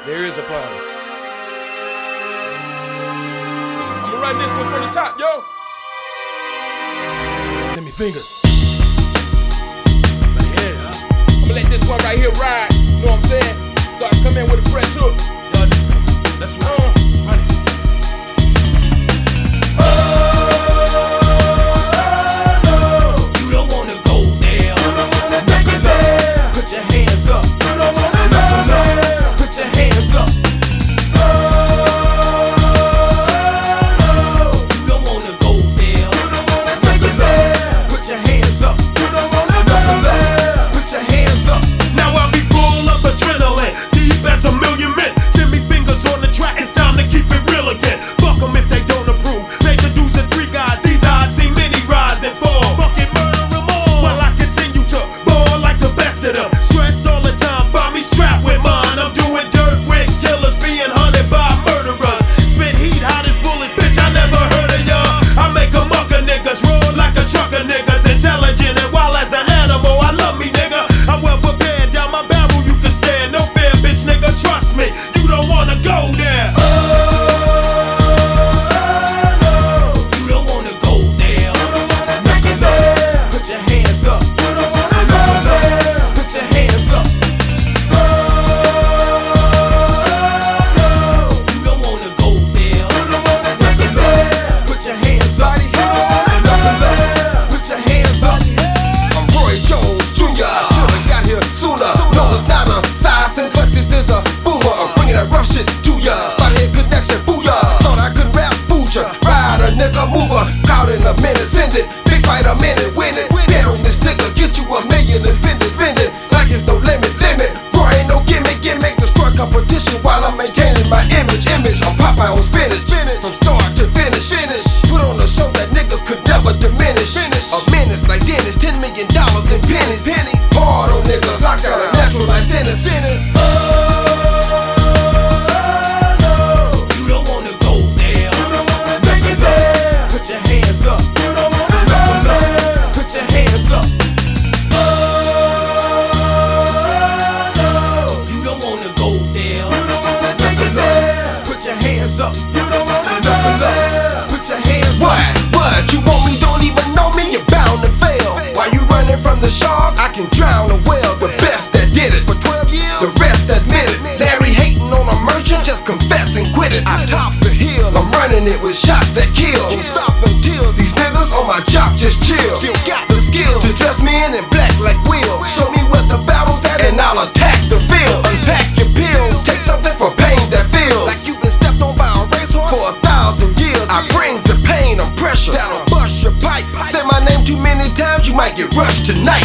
There is a problem. I'ma run this one from the top, yo. Timmy Fingers. I'ma let this one right here ride. Know what I'm saying? So I can come in with a fresh hook. Y'all need something. Let's run it. Let's run it. The sharks, I can drown a whale. The best that did it for 12 years, the rest admit it. Larry hating on a merchant, just confess and quit it. I top the hill, I'm running it with shots that kill. Don't stop until these niggas on my jock just chill. Still got the skills to dress me in black like Will. Show me where the battle's at and I'll attack the field. Unpack your pills, take something for pain that feels like you've been stepped on by a racehorse for 1,000 years. I brings the pain and pressure that'll bust your pipe. Say my name too many times, you might get rushed tonight.